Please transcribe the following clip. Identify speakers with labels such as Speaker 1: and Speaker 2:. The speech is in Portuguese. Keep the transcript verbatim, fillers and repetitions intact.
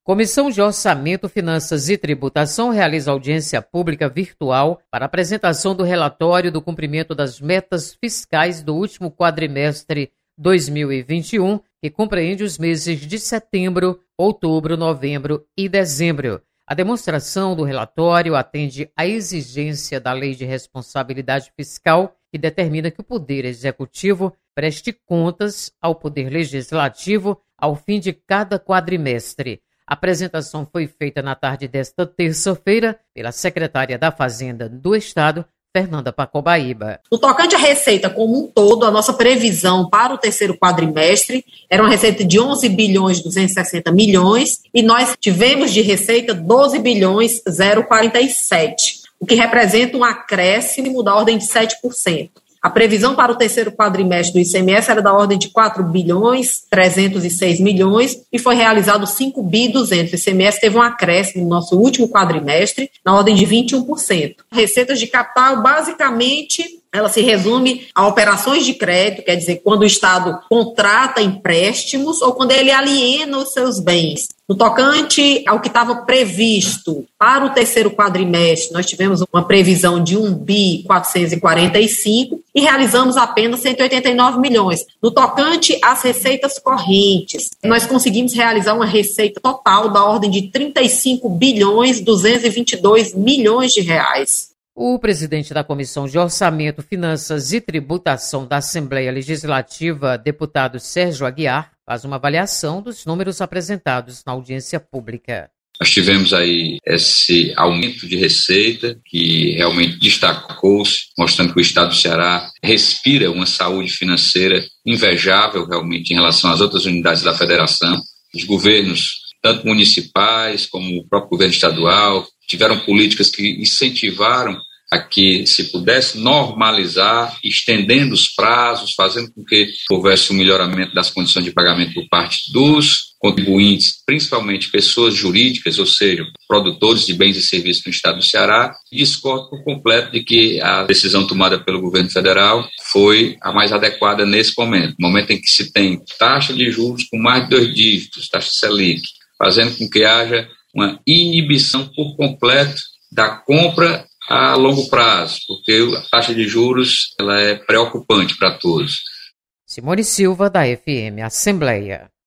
Speaker 1: Comissão de Orçamento, Finanças e Tributação realiza audiência pública virtual para apresentação do relatório do cumprimento das metas fiscais do último quadrimestre dois mil e vinte e um, que compreende os meses de setembro, outubro, novembro e dezembro. A demonstração do relatório atende à exigência da Lei de Responsabilidade Fiscal, que determina que o Poder Executivo preste contas ao Poder Legislativo ao fim de cada quadrimestre. A apresentação foi feita na tarde desta terça-feira pela secretária da Fazenda do Estado, Fernanda Pacobaíba.
Speaker 2: No tocante à receita como um todo, a nossa previsão para o terceiro quadrimestre era uma receita de onze bilhões duzentos e sessenta milhões e nós tivemos de receita doze bilhões zero vírgula quarenta e sete, o que representa um acréscimo da ordem de sete por cento. A previsão para o terceiro quadrimestre do I C M S era da ordem de quatro bilhões trezentos e seis milhões e foi realizado cinco bilhões e duzentos. O I C M S teve um acréscimo no nosso último quadrimestre na ordem de vinte e um por cento. Receitas de capital, basicamente, ela se resume a operações de crédito, quer dizer, quando o Estado contrata empréstimos ou quando ele aliena os seus bens. No tocante ao que estava previsto para o terceiro quadrimestre, nós tivemos uma previsão de um bilhão quatrocentos e quarenta e cinco e realizamos apenas cento e oitenta e nove milhões. No tocante às receitas correntes, nós conseguimos realizar uma receita total da ordem de trinta e cinco bilhões duzentos e vinte e dois milhões de reais.
Speaker 1: O presidente da Comissão de Orçamento, Finanças e Tributação da Assembleia Legislativa, deputado Sérgio Aguiar, faz uma avaliação dos números apresentados na audiência pública.
Speaker 3: Nós tivemos aí esse aumento de receita que realmente destacou-se, mostrando que o Estado do Ceará respira uma saúde financeira invejável realmente em relação às outras unidades da Federação. Os governos, tanto municipais como o próprio governo estadual, tiveram políticas que incentivaram a que se pudesse normalizar, estendendo os prazos, fazendo com que houvesse um melhoramento das condições de pagamento por parte dos contribuintes, principalmente pessoas jurídicas, ou seja, produtores de bens e serviços no estado do Ceará. E discordo por completo de que a decisão tomada pelo governo federal foi a mais adequada nesse momento, no momento em que se tem taxa de juros com mais de dois dígitos, taxa Selic, fazendo com que haja uma inibição por completo da compra a longo prazo, porque a taxa de juros ela é preocupante para todos.
Speaker 1: Simone Silva, da F M Assembleia.